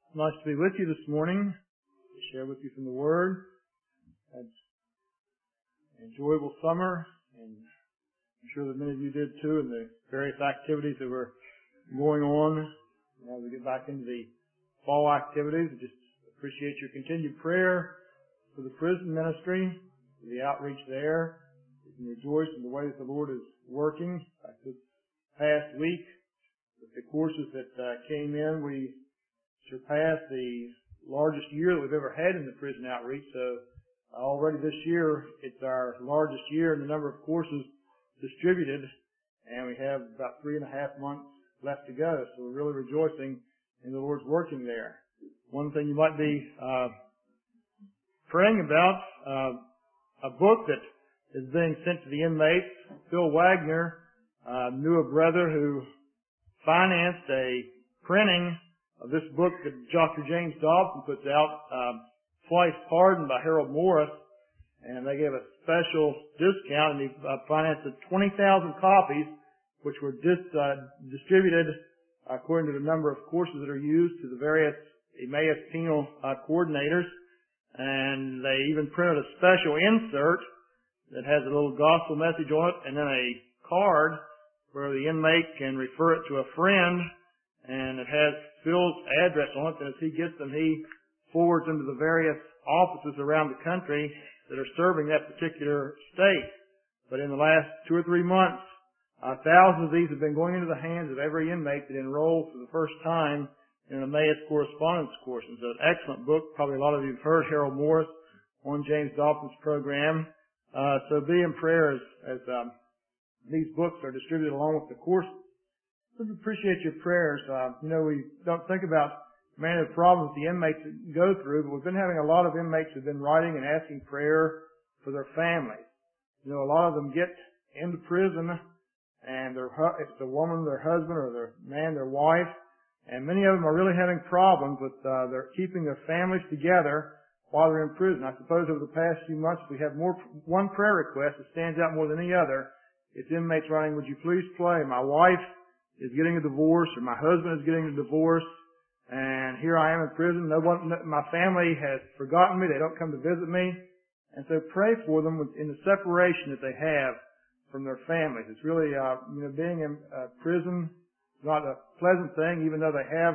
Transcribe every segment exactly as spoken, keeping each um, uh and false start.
Nice to be with you this morning, to share with you from the Word. Had an enjoyable summer, and I'm sure that many of you did too, in the various activities that were going on. As we get back into the fall activities, I just appreciate your continued prayer for the prison ministry, for the outreach there. You can rejoice in the way that the Lord is working. Like this past week, with the courses that uh, came in, we surpassed the largest year that we've ever had in the prison outreach. So uh, already this year, it's our largest year in the number of courses distributed, and we have about three and a half months left to go. So we're really rejoicing in the Lord's working there. One thing you might be uh, praying about, uh, a book that is being sent to the inmates. Phil Wagner uh, knew a brother who financed a printing of this book that Doctor James Dobson puts out, um, Twice Pardoned by Harold Morris, and they gave a special discount, and he uh, financed twenty thousand copies, which were dis- uh, distributed according to the number of courses that are used to the various Emmaus penal uh, coordinators, and they even printed a special insert that has a little gospel message on it, and then a card where the inmate can refer it to a friend, and it has Phil's address on it, and as he gets them, he forwards them to the various offices around the country that are serving that particular state. But in the last two or three months, uh, thousands of these have been going into the hands of every inmate that enrolls for the first time in an Emmaus correspondence course. It's an excellent book. Probably a lot of you have heard Harold Morris on James Dobson's program. Uh, so be in prayer as, as um, these books are distributed along with the courses. We appreciate your prayers. Uh, you know, we don't think about many of the problems the inmates go through, but we've been having a lot of inmates who've been writing and asking prayer for their families. You know, a lot of them get into prison, and their if it's a woman, their husband, or their man, their wife, and many of them are really having problems with uh, their keeping their families together while they're in prison. I suppose over the past few months we have more one prayer request that stands out more than any other. It's inmates writing, "Would you please pray? My wife is getting a divorce, or my husband is getting a divorce, and here I am in prison. No one, my family has forgotten me. They don't come to visit me." And so pray for them in the separation that they have from their families. It's really, uh, you know, being in uh, prison is not a pleasant thing, even though they have,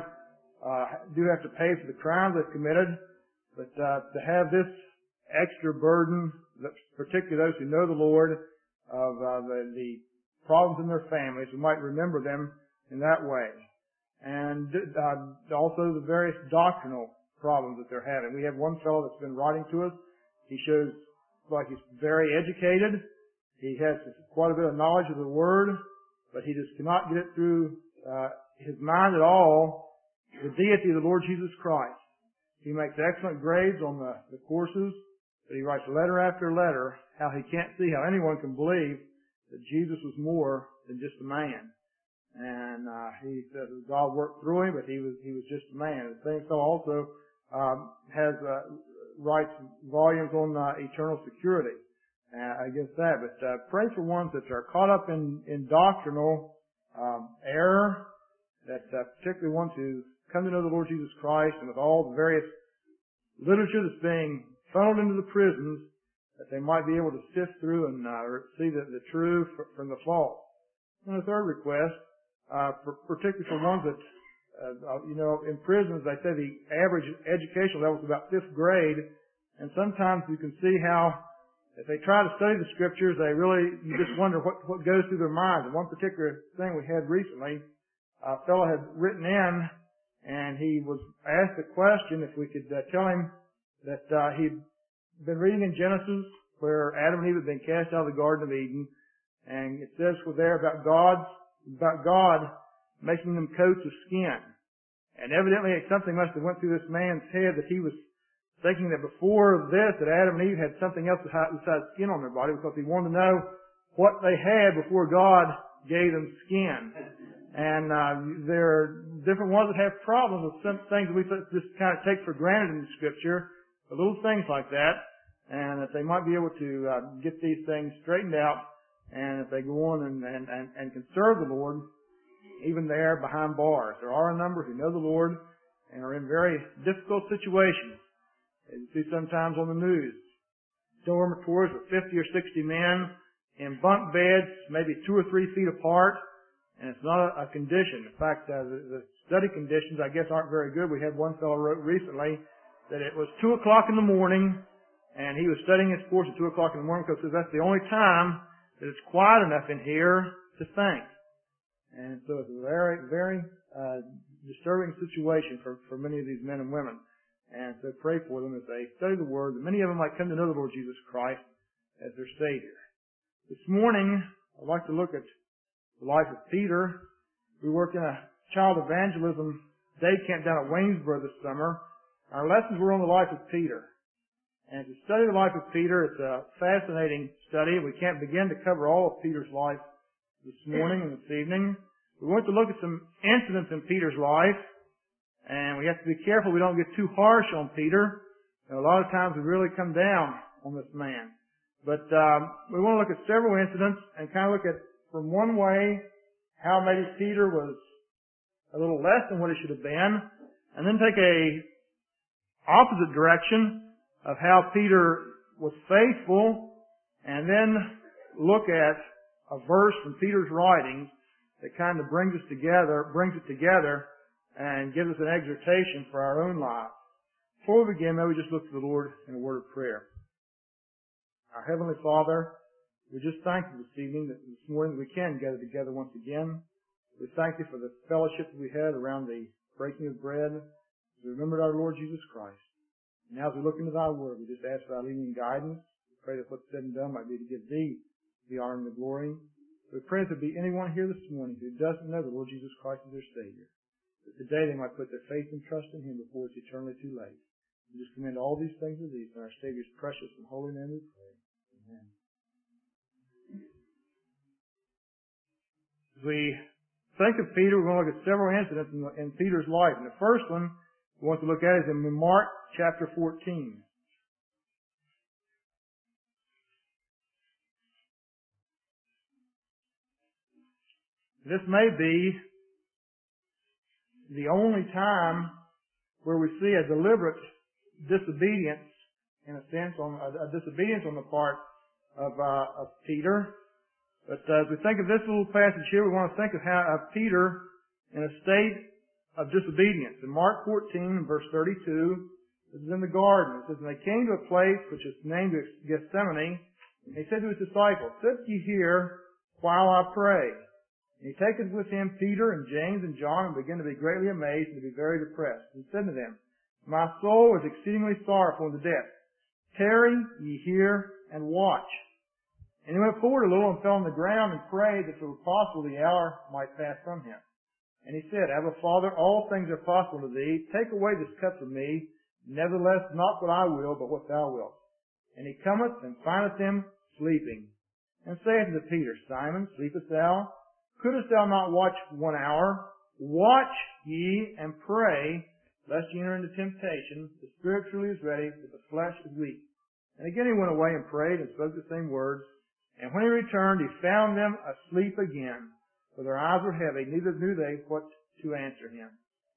uh, do have to pay for the crimes they've committed. But, uh, to have this extra burden, particularly those who know the Lord, of, uh, the, the problems in their families, we might remember them in that way. And uh, also the various doctrinal problems that they're having. We have one fellow that's been writing to us. He shows like he's very educated. He has quite a bit of knowledge of the Word, but he just cannot get it through uh, his mind at all, the deity of the Lord Jesus Christ. He makes excellent grades on the, the courses, but he writes letter after letter how he can't see how anyone can believe that Jesus was more than just a man. And uh, he says God worked through him, but he was he was just a man. The same fellow also um, has uh, writes volumes on uh, eternal security uh, against that. But uh, pray for ones that are caught up in, in doctrinal um, error, that uh, particularly ones who come to know the Lord Jesus Christ, and with all the various literature that's being funneled into the prisons, that they might be able to sift through and uh, see the, the true from the false. And the third request, uh, for, particularly for ones that, uh, you know, in prisons, they say the average educational level is about fifth grade, and sometimes you can see how, if they try to study the Scriptures, they really, you just wonder what, what goes through their minds. And one particular thing we had recently, a fellow had written in, and he was asked a question if we could uh, tell him that uh, he'd been reading in Genesis where Adam and Eve had been cast out of the Garden of Eden, and it says for there about God, about God making them coats of skin. And evidently something must have went through this man's head that he was thinking that before this that Adam and Eve had something else besides skin on their body, because he wanted to know what they had before God gave them skin. And uh, there are different ones that have problems with some things that we just kind of take for granted in the Scripture, but little things like that, and that they might be able to uh, get these things straightened out, and if they go on and, and, and, and can serve the Lord, even there behind bars. There are a number who know the Lord, and are in very difficult situations. As you see sometimes on the news, dormitories with fifty or sixty men in bunk beds, maybe two or three feet apart, and it's not a, a condition. In fact, uh, the, the study conditions, I guess, aren't very good. We had one fellow wrote recently that it was two o'clock in the morning, and he was studying his course at two o'clock in the morning because that's the only time that it's quiet enough in here to think. And so it's a very, very uh, disturbing situation for, for many of these men and women. And so pray for them as they study the Word, that many of them might come to know the Lord Jesus Christ as their Savior. This morning, I'd like to look at the life of Peter. We worked in a child evangelism day camp down at Waynesboro this summer. Our lessons were on the life of Peter. And to study the life of Peter, it's a fascinating study. We can't begin to cover all of Peter's life this morning and this evening. We want to look at some incidents in Peter's life, and we have to be careful we don't get too harsh on Peter. And a lot of times we really come down on this man. But um, we want to look at several incidents and kind of look at, from one way, how maybe Peter was a little less than what he should have been, and then take a opposite direction of how Peter was faithful, and then look at a verse from Peter's writings that kind of brings us together, brings it together, and gives us an exhortation for our own lives. Before we begin, may we just look to the Lord in a word of prayer. Our Heavenly Father, we just thank you this evening, that this morning we can gather together once again. We thank you for the fellowship that we had around the breaking of bread. We remembered our Lord Jesus Christ. Now as we look into thy word, we just ask for thy leading and guidance. We pray that what's said and done might be to give thee the honor and the glory. We pray if there be anyone here this morning who doesn't know the Lord Jesus Christ as their Savior, that today they might put their faith and trust in him before it's eternally too late. We just commend all these things to thee in our Savior's precious and holy name we pray. Amen. As we think of Peter, we're going to look at several incidents in, the, in Peter's life. And the first one we want to look at is in Mark chapter fourteen. This may be the only time where we see a deliberate disobedience, in a sense, on a, a disobedience on the part of, uh, of Peter. But uh, as we think of this little passage here, we want to think of how of Peter in a state of disobedience. In Mark fourteen, verse thirty-two, this is in the garden. It says, "And they came to a place which is named Gethsemane, and he said to his disciples, Sit ye here while I pray. And he taketh with him Peter and James and John, and began to be greatly amazed and to be very depressed. And said to them, My soul is exceedingly sorrowful unto death. Tarry ye here and watch. And he went forward a little and fell on the ground and prayed that if it were possible the hour might pass from him. And he said, Abba, Father, all things are possible to thee. Take away this cup from me. Nevertheless, not what I will, but what thou wilt. And he cometh and findeth him sleeping. And saith unto Peter, Simon, sleepest thou? Couldest thou not watch one hour? Watch ye and pray, lest ye enter into temptation. The spirit truly is ready, but the flesh is weak. And again he went away and prayed and spoke the same words. And when he returned, he found them asleep again, for their eyes were heavy, neither knew they what to answer him.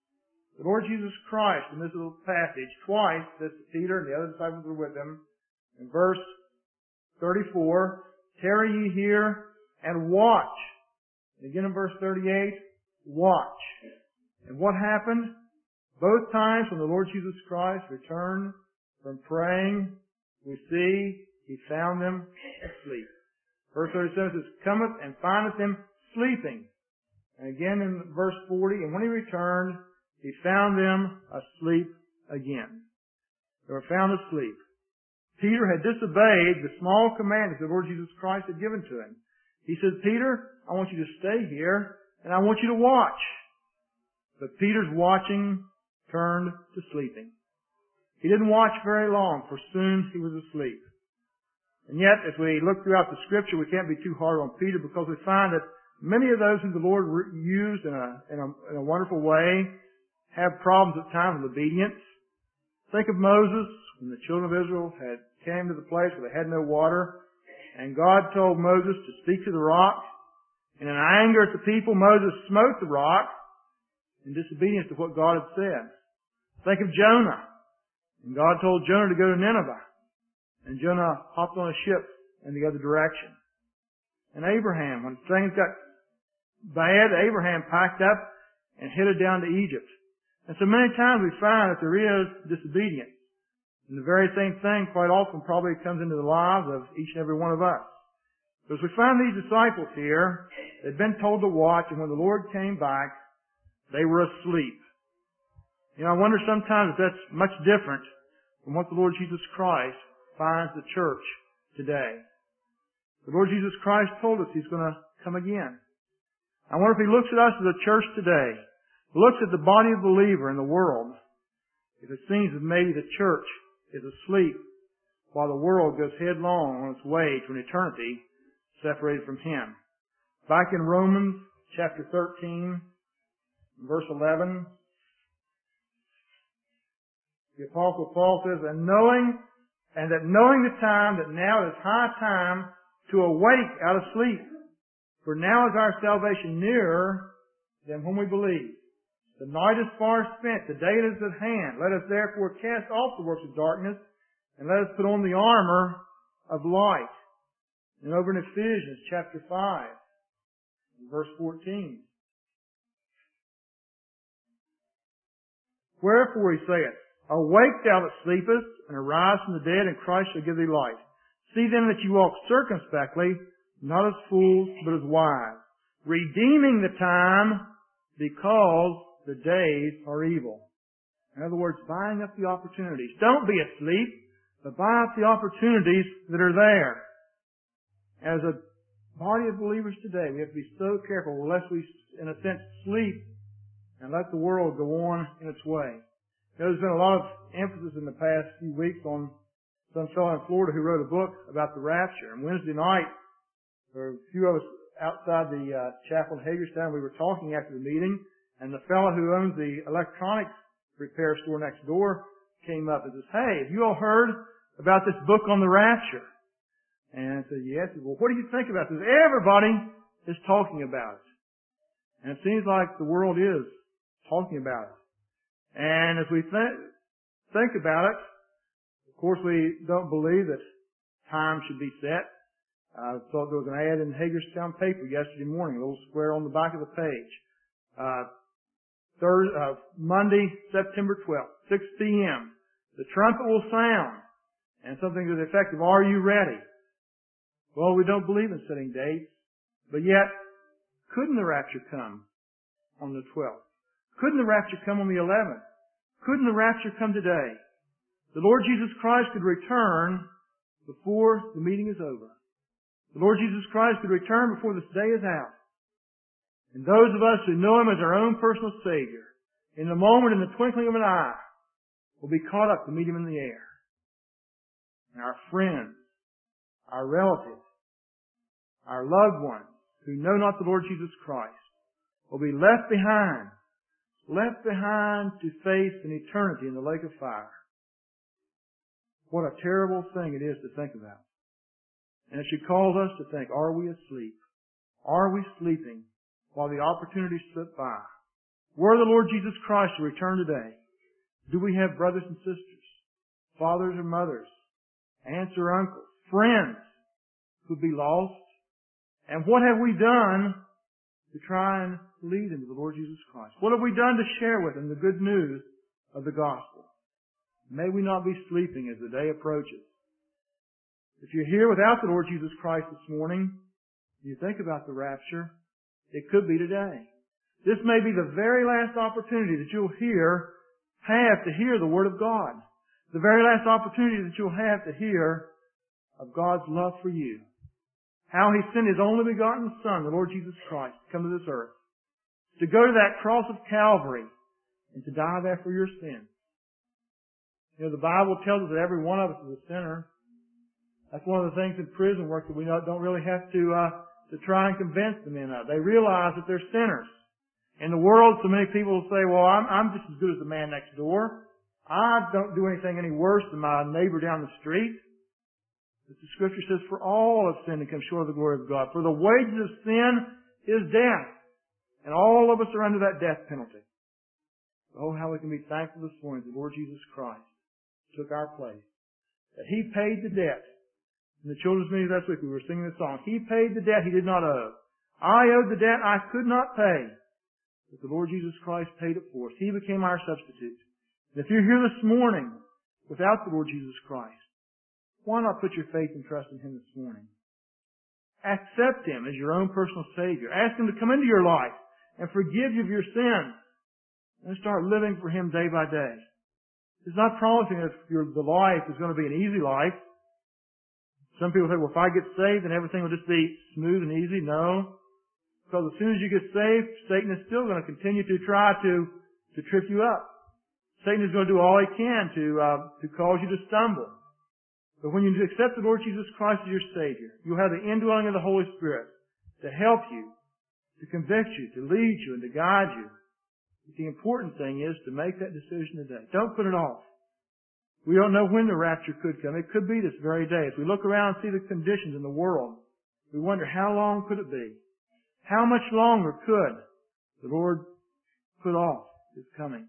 The Lord Jesus Christ, in this little passage, twice says to Peter and the other disciples who were with him, in verse thirty-four, Tarry ye here and watch. And again in verse thirty-eight, watch. And what happened? Both times when the Lord Jesus Christ returned from praying, we see he found them asleep. Verse thirty-seven says, Cometh and findeth them sleeping. And again in verse forty, And when he returned, he found them asleep again. They were found asleep. Peter had disobeyed the small command that the Lord Jesus Christ had given to him. He said, Peter, I want you to stay here, and I want you to watch. But Peter's watching turned to sleeping. He didn't watch very long, for soon he was asleep. And yet, as we look throughout the Scripture, we can't be too hard on Peter, because we find that many of those whom the Lord used in a, in a, in a wonderful way have problems at times with obedience. Think of Moses, when the children of Israel had came to the place where they had no water, and God told Moses to speak to the rock. And in anger at the people, Moses smote the rock in disobedience to what God had said. Think of Jonah. And God told Jonah to go to Nineveh. And Jonah hopped on a ship in the other direction. And Abraham, when things got bad, Abraham packed up and headed down to Egypt. And so many times we find that there is disobedience. And the very same thing quite often probably comes into the lives of each and every one of us. So as we find these disciples here, they'd been told to watch, and when the Lord came back, they were asleep. You know, I wonder sometimes if that's much different from what the Lord Jesus Christ finds the church today. The Lord Jesus Christ told us He's going to come again. I wonder if He looks at us as a church today, looks at the body of the believer in the world, if it seems that maybe the church is asleep while the world goes headlong on its way to an eternity separated from Him. Back in Romans chapter thirteen, verse eleven, the Apostle Paul says, and knowing, and that knowing the time, that now is high time to awake out of sleep. For now is our salvation nearer than when we believe. The night is far spent, the day is at hand. Let us therefore cast off the works of darkness, and let us put on the armor of light. And over in Ephesians chapter five, verse fourteen. Wherefore he saith, awake thou that sleepest, and arise from the dead, and Christ shall give thee light. See then that you walk circumspectly, not as fools, but as wise, redeeming the time, because the days are evil. In other words, buying up the opportunities. Don't be asleep, but buy up the opportunities that are there. As a body of believers today, we have to be so careful lest we, in a sense, sleep and let the world go on in its way. There's been a lot of emphasis in the past few weeks on some fellow in Florida who wrote a book about the rapture. And Wednesday night, there were a few of us outside the uh, chapel in Hagerstown. We were talking after the meeting, and the fellow who owns the electronics repair store next door came up and says, hey, have you all heard about this book on the rapture? And I said, yes. He said, well, what do you think about this? Everybody is talking about it. And it seems like the world is talking about it. And as we th- think about it, of course we don't believe that time should be set. I thought there was an ad in the Hagerstown paper yesterday morning, a little square on the back of the page. Uh, Thursday, uh, Monday, September twelfth, six p.m. The trumpet will sound. And something to the effect of, are you ready? Well, we don't believe in setting dates, but yet, couldn't the rapture come on the twelfth? Couldn't the rapture come on the eleventh? Couldn't the rapture come today? The Lord Jesus Christ could return before the meeting is over. The Lord Jesus Christ could return before this day is out. And those of us who know Him as our own personal Savior, in the moment, in the twinkling of an eye, will be caught up to meet Him in the air. And our friends, our relatives, our loved ones who know not the Lord Jesus Christ will be left behind, left behind to face an eternity in the lake of fire. What a terrible thing it is to think about. And it should cause us to think, are we asleep? Are we sleeping while the opportunities slip by? Were the Lord Jesus Christ to return today, do we have brothers and sisters, fathers or mothers, aunts or uncles, friends who'd be lost? And what have we done to try and lead them to the Lord Jesus Christ? What have we done to share with them the good news of the gospel? May we not be sleeping as the day approaches. If you're here without the Lord Jesus Christ this morning, you think about the rapture, it could be today. This may be the very last opportunity that you'll hear, have to hear the Word of God. The very last opportunity that you'll have to hear of God's love for you. How He sent His only begotten Son, the Lord Jesus Christ, to come to this earth. To go to that cross of Calvary and to die there for your sins. You know, the Bible tells us that every one of us is a sinner. That's one of the things in prison work that we don't really have to uh, to try and convince the men of. They realize that they're sinners. In the world, so many people will say, well, I'm, I'm just as good as the man next door. I don't do anything any worse than my neighbor down the street. But the Scripture says, for all have sinned and come short of the glory of God. For the wages of sin is death. And all of us are under that death penalty. Oh, how we can be thankful this morning that the Lord Jesus Christ took our place. That He paid the debt. In the children's meeting last week we were singing this song. He paid the debt He did not owe. I owed the debt I could not pay. But the Lord Jesus Christ paid it for us. He became our substitute. And if you're here this morning without the Lord Jesus Christ, why not put your faith and trust in Him this morning? Accept Him as your own personal Savior. Ask Him to come into your life and forgive you of your sins. And start living for Him day by day. It's not promising that your, the life is going to be an easy life. Some people say, well, if I get saved, then everything will just be smooth and easy. No. Because as soon as you get saved, Satan is still going to continue to try to, to trip you up. Satan is going to do all he can to, uh, to cause you to stumble. But when you accept the Lord Jesus Christ as your Savior, you'll have the indwelling of the Holy Spirit to help you, to convict you, to lead you, and to guide you. But the important thing is to make that decision today. Don't put it off. We don't know when the rapture could come. It could be this very day. As we look around and see the conditions in the world, we wonder how long could it be? How much longer could the Lord put off His coming?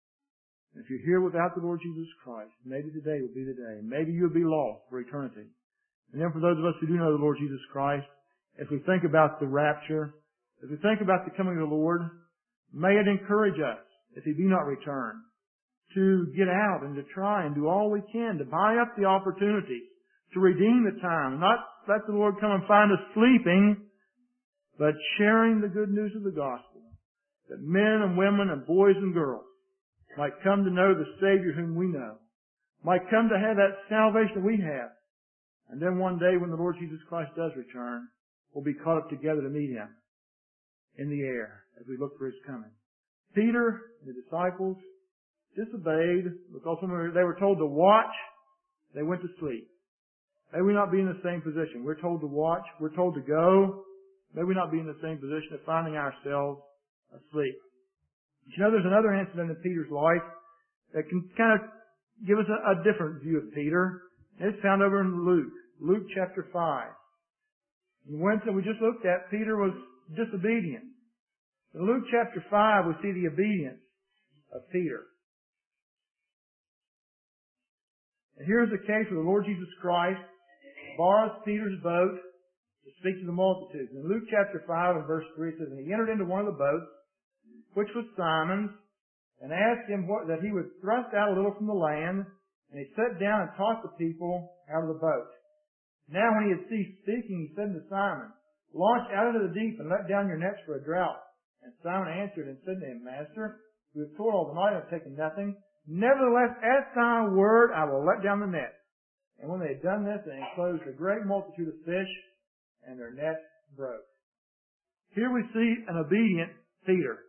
If you're here without the Lord Jesus Christ, maybe today will be the day. Maybe you'll be lost for eternity. And then for those of us who do know the Lord Jesus Christ, as we think about the rapture, as we think about the coming of the Lord, may it encourage us, if He be not returned, to get out and to try and do all we can to buy up the opportunities, to redeem the time, not let the Lord come and find us sleeping, but sharing the good news of the gospel, that men and women and boys and girls might come to know the Savior whom we know, might come to have that salvation we have, and then one day when the Lord Jesus Christ does return, we'll be caught up together to meet Him in the air as we look for His coming. Peter and the disciples disobeyed because when they were told to watch, they went to sleep. May we not be in the same position. We're told to watch. We're told to go. May we not be in the same position of finding ourselves asleep. But you know, there's another incident in Peter's life that can kind of give us a, a different view of Peter. And it's found over in Luke, Luke chapter five. And once that we just looked at, Peter was disobedient. In Luke chapter five, we see the obedience of Peter. And here's the case where the Lord Jesus Christ borrows Peter's boat to speak to the multitudes. In Luke chapter five and verse three, it says, and he entered into one of the boats, which was Simon's, and asked him what, that he would thrust out a little from the land, and he sat down and taught the people out of the boat. Now when he had ceased speaking, he said to Simon, launch out into the deep and let down your nets for a draught. And Simon answered and said to him, Master, we have toiled all the night and have taken nothing. Nevertheless, at thy word, I will let down the net. And when they had done this, they enclosed a great multitude of fish, and their nets broke. Here we see an obedient Peter.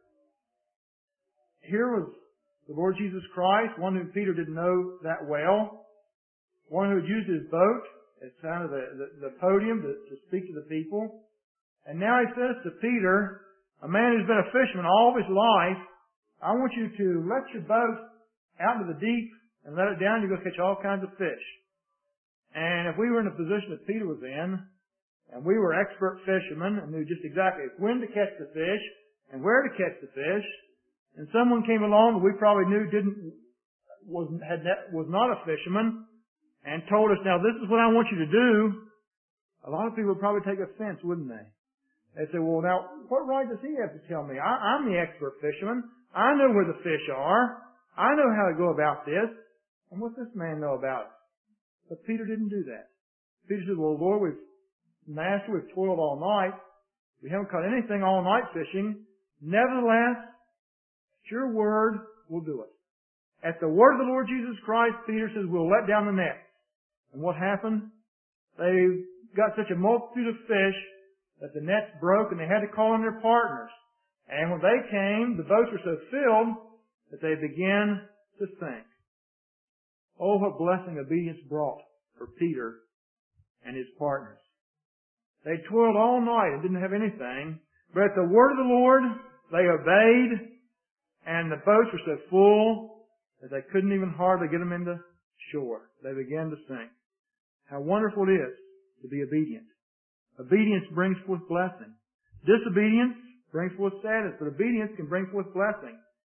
Here was the Lord Jesus Christ, one whom Peter didn't know that well, one who had used his boat as kind of the, the, the podium to, to speak to the people. And now he says to Peter, a man who's been a fisherman all of his life, I want you to let your boat out into the deep and let it down. You're going to catch all kinds of fish. And if we were in the position that Peter was in, and we were expert fishermen and knew just exactly when to catch the fish and where to catch the fish, and someone came along that we probably knew didn't was had was not a fisherman and told us, now this is what I want you to do, a lot of people would probably take offense, wouldn't they? They'd say, well, now, what right does he have to tell me? I, I'm the expert fisherman. I know where the fish are. I know how to go about this. And what's this man know about it? But Peter didn't do that. Peter said, well, Lord, we've, Master, we've toiled all night. We haven't caught anything all night fishing. Nevertheless, your word will do it. At the word of the Lord Jesus Christ, Peter says, we'll let down the net. And what happened? They got such a multitude of fish that the nets broke and they had to call in their partners. And when they came, the boats were so filled that they began to sink. Oh, what blessing obedience brought for Peter and his partners. They toiled all night and didn't have anything, but at the word of the Lord, they obeyed, and the boats were so full that they couldn't even hardly get them into shore. They began to sink. How wonderful it is to be obedient. Obedience brings forth blessing. Disobedience brings forth sadness, but obedience can bring forth blessing.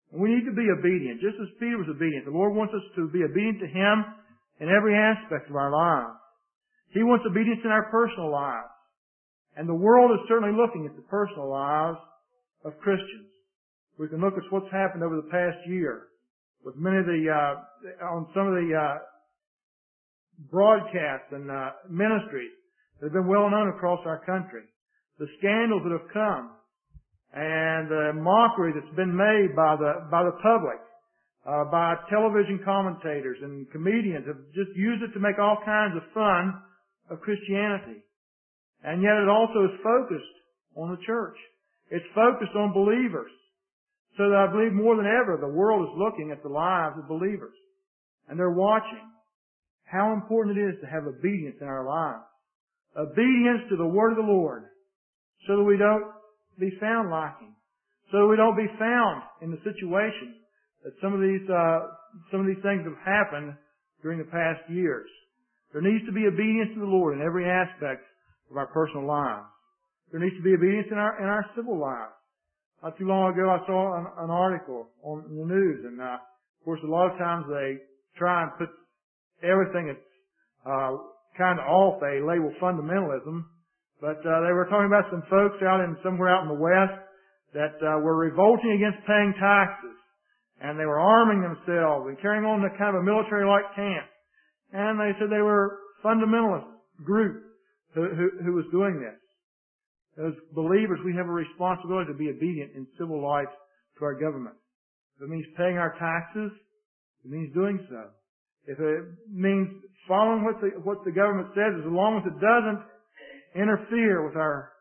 And we need to be obedient, just as Peter was obedient. The Lord wants us to be obedient to Him in every aspect of our lives. He wants obedience in our personal lives. And the world is certainly looking at the personal lives of Christians. We can look at what's happened over the past year with many of the, uh, on some of the, uh, broadcasts and, uh, ministries that have been well known across our country. The scandals that have come and the mockery that's been made by the, by the public, uh, by television commentators and comedians have just used it to make all kinds of fun of Christianity. And yet it also is focused on the church. It's focused on believers. So that I believe more than ever the world is looking at the lives of believers. And they're watching how important it is to have obedience in our lives. Obedience to the word of the Lord. So that we don't be found lacking. So that we don't be found in the situation that some of these, uh, some of these things have happened during the past years. There needs to be obedience to the Lord in every aspect of our personal lives. There needs to be obedience in our, in our civil lives. Not too long ago I saw an, an article on the news, and uh, of course a lot of times they try and put everything that's uh, kind of off a label fundamentalism, but uh, they were talking about some folks out in somewhere out in the West that uh, were revolting against paying taxes, and they were arming themselves and carrying on a kind of a military-like camp, and they said they were fundamentalist group who, who, who was doing this. As believers, we have a responsibility to be obedient in civil life to our government. If it means paying our taxes, it means doing so. If it means following what the, what the government says, as long as it doesn't interfere with our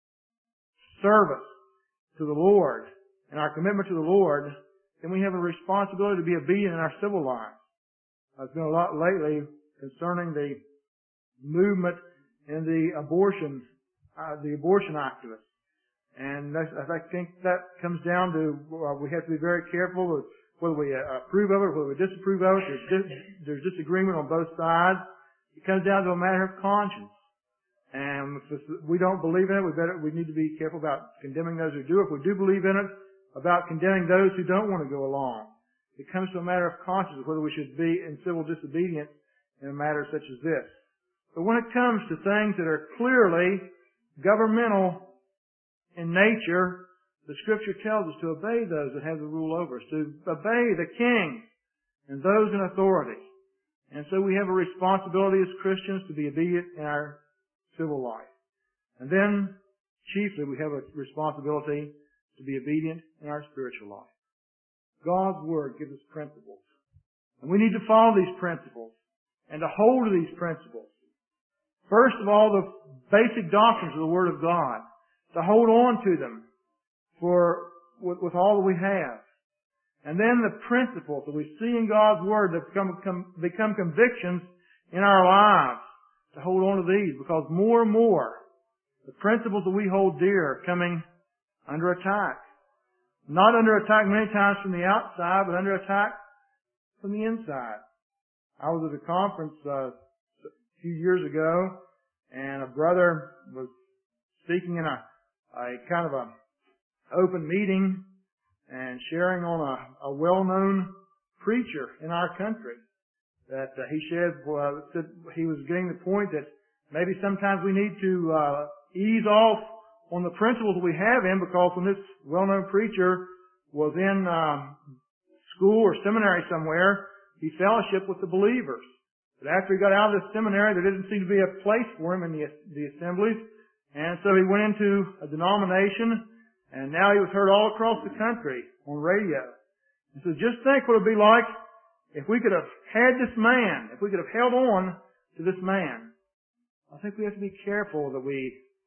service to the Lord and our commitment to the Lord, then we have a responsibility to be obedient in our civil lives. There's been a lot lately concerning the movement in the abortion Uh, the abortion activists. And that's, I think that comes down to uh, we have to be very careful with whether we uh, approve of it, whether we disapprove of it. There's, dis- there's disagreement on both sides. It comes down to a matter of conscience. And if we don't believe in it, we better we need to be careful about condemning those who do. If we do believe in it, about condemning those who don't want to go along. It comes to a matter of conscience whether we should be in civil disobedience in a matter such as this. But when it comes to things that are clearly governmental in nature, the Scripture tells us to obey those that have the rule over us, to obey the king and those in authority. And so we have a responsibility as Christians to be obedient in our civil life. And then, chiefly, we have a responsibility to be obedient in our spiritual life. God's Word gives us principles. And we need to follow these principles and to hold to these principles. First of all, the basic doctrines of the Word of God, to hold on to them for with, with all that we have. And then the principles that we see in God's Word that become, come, become convictions in our lives, to hold on to these, because more and more the principles that we hold dear are coming under attack. Not under attack many times from the outside, but under attack from the inside. I was at a conference uh, a few years ago, and a brother was speaking in a, a kind of a open meeting and sharing on a, a well-known preacher in our country. That uh, he shared, uh, said he was getting the point that maybe sometimes we need to uh, ease off on the principles we have in, because when this well-known preacher was in um, school or seminary somewhere, he fellowshiped with the believers. But after he got out of the seminary, there didn't seem to be a place for him in the, the assemblies. And so he went into a denomination, and now he was heard all across the country on radio. And so just think what it would be like if we could have had this man, if we could have held on to this man. I think we have to be careful that we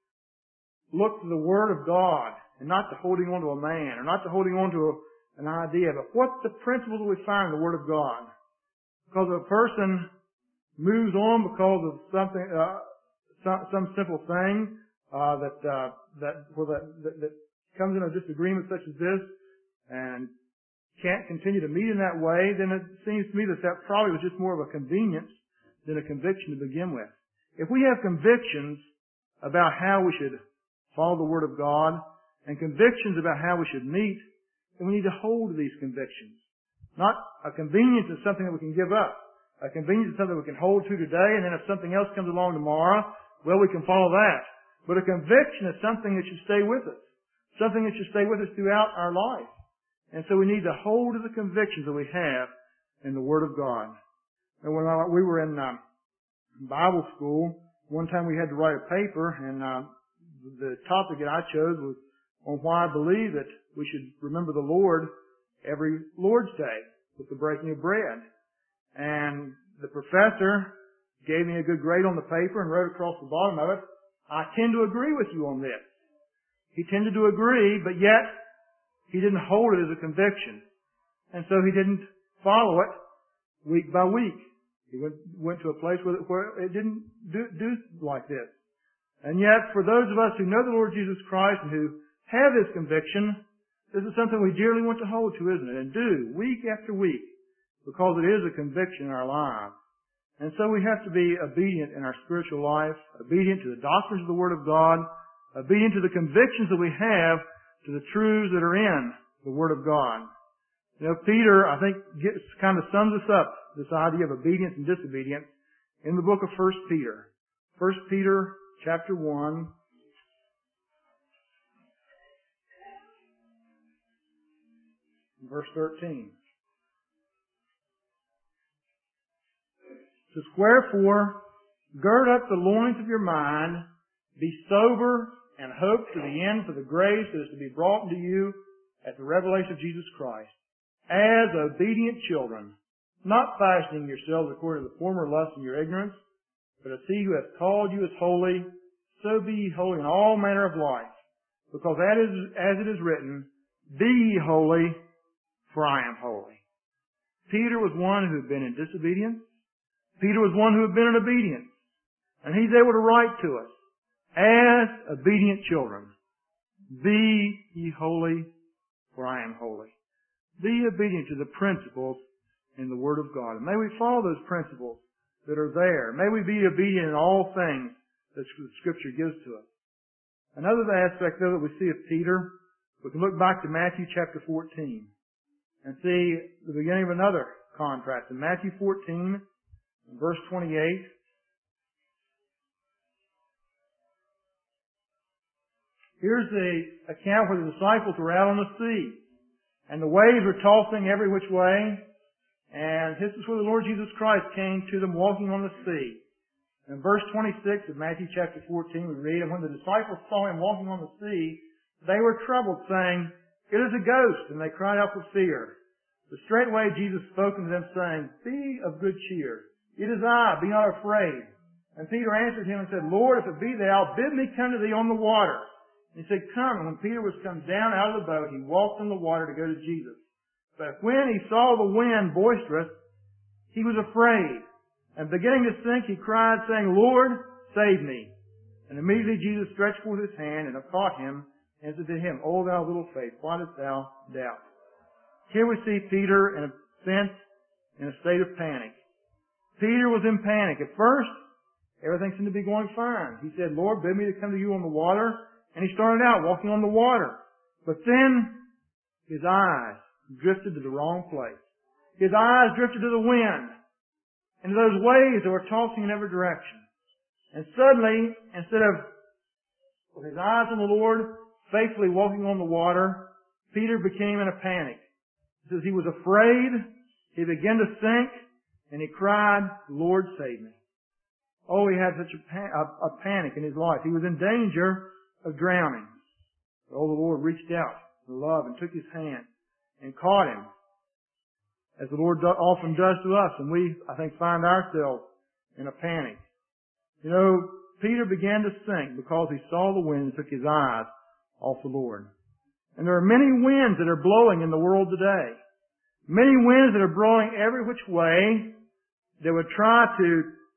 look to the Word of God and not to holding on to a man or not to holding on to a, an idea, but what's the principle that we find in the Word of God? Because if a person moves on because of something, uh, some, some simple thing uh, that uh, that, well, that that that comes in a disagreement such as this, and can't continue to meet in that way, then it seems to me that that probably was just more of a convenience than a conviction to begin with. If we have convictions about how we should follow the Word of God and convictions about how we should meet, then we need to hold to these convictions. Not a convenience is something that we can give up. A convenience is something we can hold to today, and then if something else comes along tomorrow, well, we can follow that. But a conviction is something that should stay with us. Something that should stay with us throughout our life. And so we need to hold to the convictions that we have in the Word of God. And when I, we were in um, Bible school, one time we had to write a paper, and uh, the topic that I chose was on why I believe that we should remember the Lord every Lord's Day with the breaking of bread. And the professor gave me a good grade on the paper and wrote across the bottom of it, I tend to agree with you on this. He tended to agree, but yet he didn't hold it as a conviction. And so he didn't follow it week by week. He went, went to a place where, where it didn't do, do like this. And yet, for those of us who know the Lord Jesus Christ and who have this conviction, this is something we dearly want to hold to, isn't it? And do, week after week, because it is a conviction in our lives. And so we have to be obedient in our spiritual life, obedient to the doctrines of the Word of God, obedient to the convictions that we have, to the truths that are in the Word of God. You know, Peter, I think, gets, kind of sums us up, this idea of obedience and disobedience, in the book of First Peter. First Peter chapter one. Verse thirteen. It says, wherefore, gird up the loins of your mind, be sober, and hope to the end for the grace that is to be brought unto you at the revelation of Jesus Christ, as obedient children, not fashioning yourselves according to the former lusts of your ignorance, but as he who hath called you is holy, so be ye holy in all manner of life. Because that is, as it is written, be ye holy, for I am holy. Peter was one who had been in disobedience. Peter was one who had been in obedience. And he's able to write to us, as obedient children, be ye holy, for I am holy. Be obedient to the principles in the Word of God. And may we follow those principles that are there. May we be obedient in all things that the Scripture gives to us. Another aspect of it we see of Peter, we can look back to Matthew chapter fourteen and see the beginning of another contrast. In Matthew fourteen, verse twenty-eight, here's the account where the disciples were out on the sea, and the waves were tossing every which way, and this is where the Lord Jesus Christ came to them walking on the sea. In verse twenty-six of Matthew chapter fourteen, we read, and when the disciples saw him walking on the sea, they were troubled, saying, it is a ghost, and they cried out for fear. But straightway Jesus spoke unto them, saying, be of good cheer. It is I, be not afraid. And Peter answered him and said, Lord, if it be thou, bid me come to thee on the water. And he said, come. And when Peter was come down out of the boat, he walked on the water to go to Jesus. But when he saw the wind boisterous, he was afraid. And beginning to sink, he cried, saying, Lord, save me. And immediately Jesus stretched forth his hand and caught him, and said to him, O thou little faith, why didst thou doubt? Here we see Peter, in a sense, in a state of panic. Peter was in panic. At first, everything seemed to be going fine. He said, Lord, bid me to come to you on the water. And he started out walking on the water. But then, his eyes drifted to the wrong place. His eyes drifted to the wind, and to those waves that were tossing in every direction. And suddenly, instead of with his eyes on the Lord, faithfully walking on the water, Peter became in a panic. It says he was afraid, he began to sink, and he cried, Lord, save me. Oh, he had such a, pa- a, a panic in his life. He was in danger of drowning. Oh, the Lord reached out in love and took his hand and caught him, as the Lord do- often does to us, and we, I think, find ourselves in a panic. You know, Peter began to sink because he saw the wind and took his eyes off the Lord. And there are many winds that are blowing in the world today. Many winds that are blowing every which way that would try to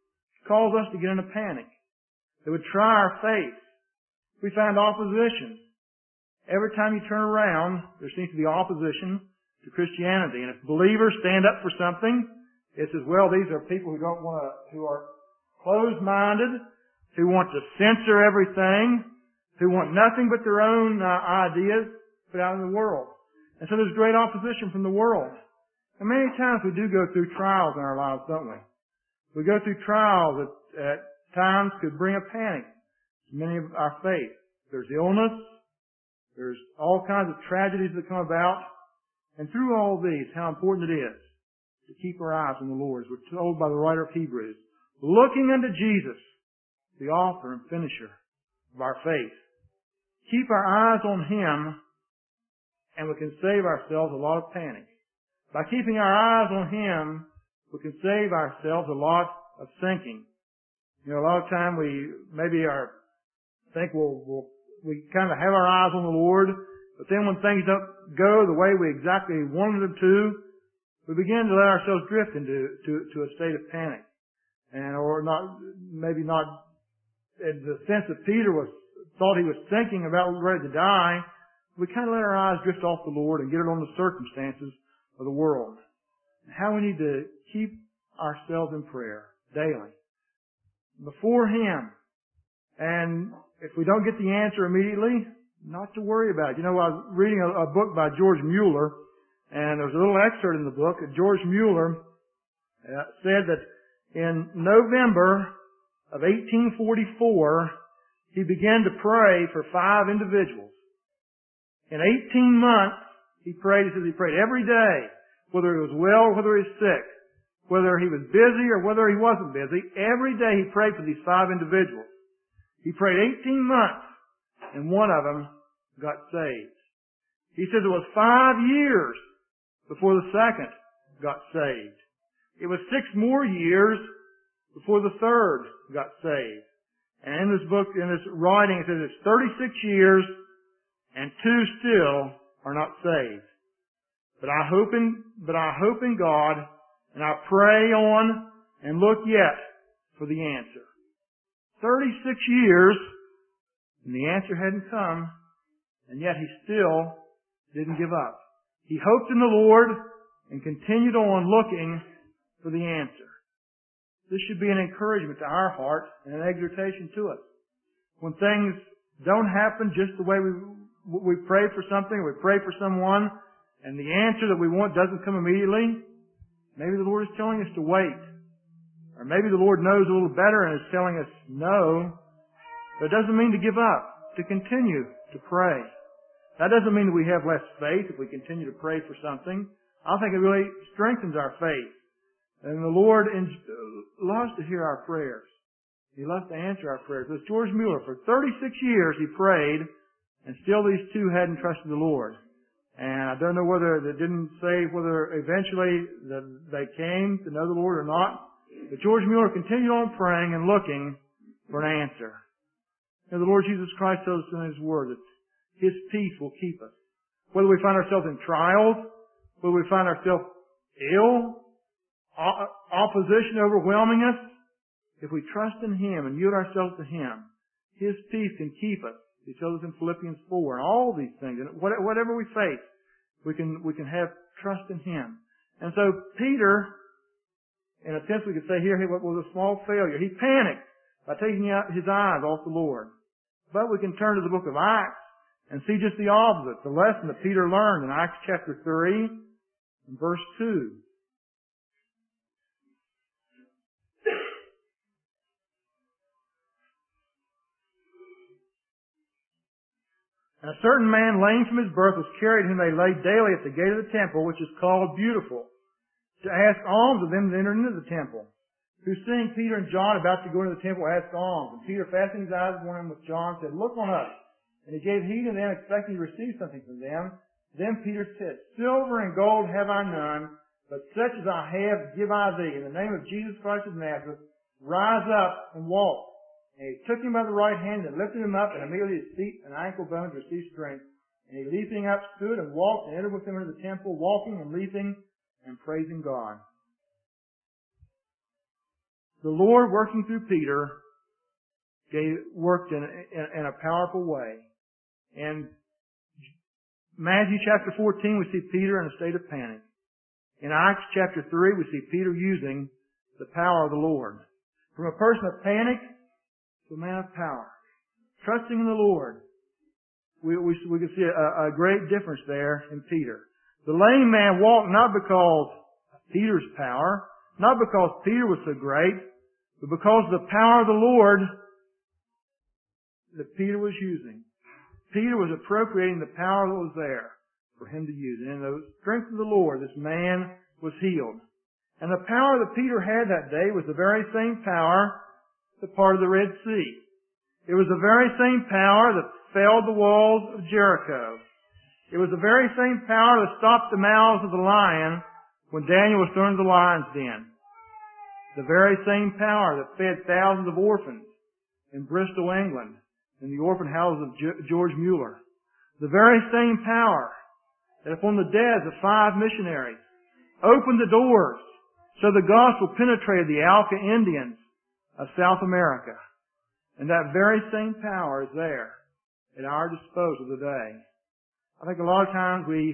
cause us to get in a panic. That would try our faith. We find opposition. Every time you turn around, there seems to be opposition to Christianity. And if believers stand up for something, it says, well, these are people who don't want to, who are closed-minded, who want to censor everything, who want nothing but their own uh, ideas put out in the world. And so there's great opposition from the world. And many times we do go through trials in our lives, don't we? We go through trials that at times could bring a panic to many of our faith. There's illness. There's all kinds of tragedies that come about. And through all these, how important it is to keep our eyes on the Lord, as we're told by the writer of Hebrews, looking unto Jesus, the author and finisher of our faith. Keep our eyes on Him, and we can save ourselves a lot of panic. By keeping our eyes on Him, we can save ourselves a lot of sinking. You know, a lot of time we maybe are think we'll, we'll we kind of have our eyes on the Lord, but then when things don't go the way we exactly wanted them to, we begin to let ourselves drift into to, to a state of panic, and or not maybe not in the sense that Peter was thought he was thinking about ready to die. We kind of let our eyes drift off the Lord and get it on the circumstances of the world. And how we need to keep ourselves in prayer daily before Him. And if we don't get the answer immediately, not to worry about it. You know, I was reading a, a book by George Mueller, and there was a little excerpt in the book that George Mueller uh, said that in November of eighteen forty-four, he began to pray for five individuals. In eighteen months, he prayed, he says he prayed every day, whether he was well or whether he was sick, whether he was busy or whether he wasn't busy. Every day he prayed for these five individuals. He prayed eighteen months, and one of them got saved. He says it was five years before the second got saved. It was six more years before the third got saved. And in this book, in this writing, it says it's thirty-six years and two still are not saved. But I hope in, but I hope in God, and I pray on and look yet for the answer. thirty-six years, and the answer hadn't come, and yet he still didn't give up. He hoped in the Lord and continued on looking for the answer. This should be an encouragement to our heart and an exhortation to us. When things don't happen just the way we we pray for something, we pray for someone, and the answer that we want doesn't come immediately, maybe the Lord is telling us to wait. Or maybe the Lord knows a little better and is telling us no. But it doesn't mean to give up, to continue to pray. That doesn't mean that we have less faith if we continue to pray for something. I think it really strengthens our faith. And the Lord loves to hear our prayers. He loves to answer our prayers. As George Mueller, for thirty-six years he prayed, and still these two hadn't trusted the Lord. And I don't know whether, they didn't say whether eventually that they came to know the Lord or not. But George Mueller continued on praying and looking for an answer. And the Lord Jesus Christ tells us in His Word that His peace will keep us. Whether we find ourselves in trials, whether we find ourselves ill, opposition overwhelming us, if we trust in Him and yield ourselves to Him, His peace can keep us. He tells us in Philippians four, and all these things, and whatever we face, we can we can have trust in Him. And so Peter, in a sense we could say here, he was a small failure. He panicked by taking his eyes off the Lord. But we can turn to the book of Acts and see just the opposite, the lesson that Peter learned in Acts chapter three and verse two. And a certain man lame from his birth was carried, whom they laid daily at the gate of the temple, which is called Beautiful, to ask alms of them that entered into the temple. Who, seeing Peter and John about to go into the temple, asked alms. And Peter, fastening his eyes upon him with John, said, Look on us. And he gave heed to them, expecting to receive something from them. Then Peter said, Silver and gold have I none, but such as I have give I thee. In the name of Jesus Christ of Nazareth, rise up and walk. And he took him by the right hand and lifted him up, and immediately his feet and ankle bones received strength. And he, leaping up, stood and walked and entered with them into the temple, walking and leaping and praising God. The Lord, working through Peter, gave, worked in, in, in a powerful way. In Matthew chapter fourteen, we see Peter in a state of panic. In Acts chapter three, we see Peter using the power of the Lord. From a person of panic to a man of power. Trusting in the Lord. We, we, we can see a, a great difference there in Peter. The lame man walked not because of Peter's power, not because Peter was so great, but because of the power of the Lord that Peter was using. Peter was appropriating the power that was there for him to use. And in the strength of the Lord, this man was healed. And the power that Peter had that day was the very same power that parted the Red Sea. It was the very same power that felled the walls of Jericho. It was the very same power that stopped the mouths of the lion when Daniel was thrown into the lion's den. The very same power that fed thousands of orphans in Bristol, England, in the orphan houses of George Mueller. The very same power that upon the deaths of five missionaries opened the doors so the gospel penetrated the Alca Indians of South America. And that very same power is there at our disposal today. I think a lot of times we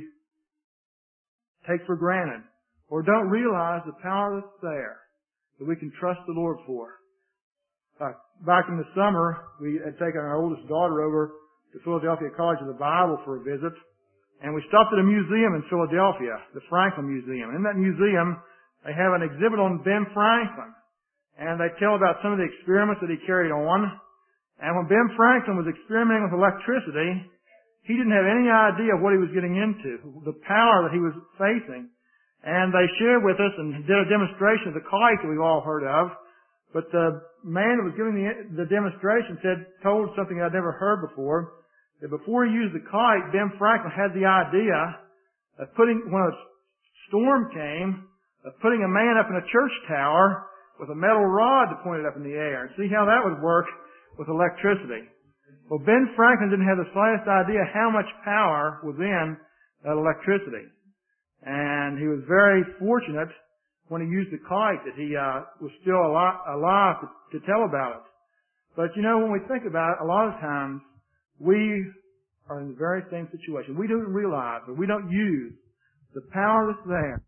take for granted or don't realize the power that's there that we can trust the Lord for. Uh, back in the summer, we had taken our oldest daughter over to Philadelphia College of the Bible for a visit, and we stopped at a museum in Philadelphia, the Franklin Museum. In that museum, they have an exhibit on Ben Franklin, and they tell about some of the experiments that he carried on. And when Ben Franklin was experimenting with electricity, he didn't have any idea of what he was getting into, the power that he was facing. And they shared with us and did a demonstration of the kite that we've all heard of. But the man that was giving the, the demonstration said, told something I'd never heard before, that before he used the kite, Ben Franklin had the idea of putting, when a storm came, of putting a man up in a church tower with a metal rod to point it up in the air and see how that would work with electricity. Well, Ben Franklin didn't have the slightest idea how much power was in that electricity. And he was very fortunate when he used the kite that he uh, was still alive, alive to, to tell about it. But you know, when we think about it, a lot of times we are in the very same situation. We don't realize, or we don't use the power that's there